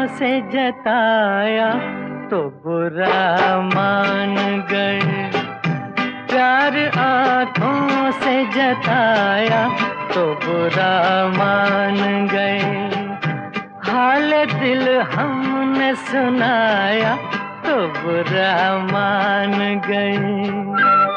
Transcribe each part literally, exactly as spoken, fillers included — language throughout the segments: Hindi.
से जताया तो बुरा मान गए। प्यार आँखों से जताया तो बुरा मान गए। हाल दिल हमने सुनाया तो बुरा मान गए।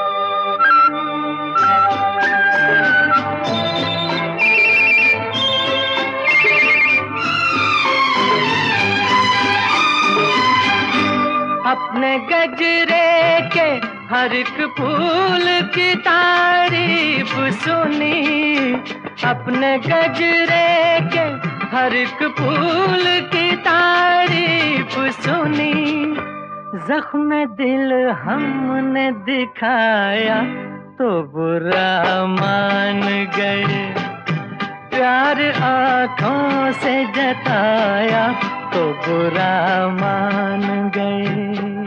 अपने गजरे के हर एक फूल की तारीफ सुनी। अपने गजरे के हर एक फूल की तारीफ सुनी। जख्म दिल हमने दिखाया तो बुरा मान गए। प्यार आँखों से जताया तो बुरा मान गए।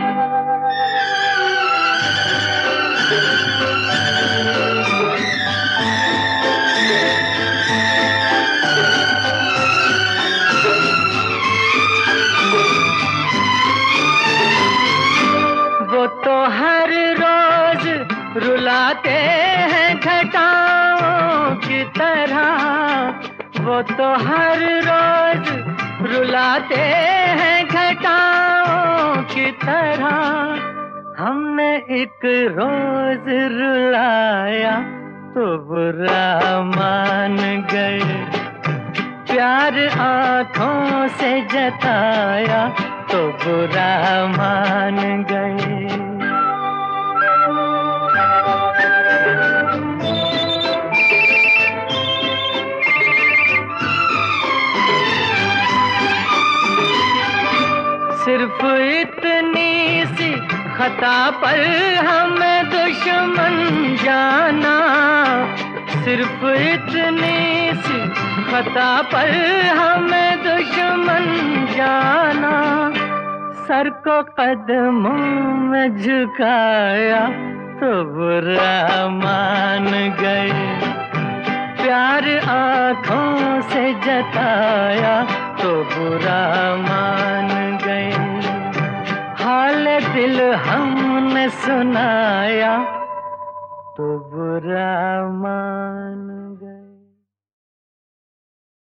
वो तो हर रोज रुलाते हैं घटाओं की तरह। वो तो हर रोज रुलाते हैं घटाओं की तरह। हमने एक रोज रुलाया तो बुरा मान गए। प्यार आँखों से जताया तो बुरा मान गए। सिर्फ इतनी सी खता पर हमें दुश्मन जाना। सिर्फ इतनी सी खता पर हमें दुश्मन जाना। सर को कदमों में झुकाया तो बुरा मान गए। प्यार आँखों से जताया तो बुरा मान गए। हाल दिल हमने सुनाया तो बुरा मान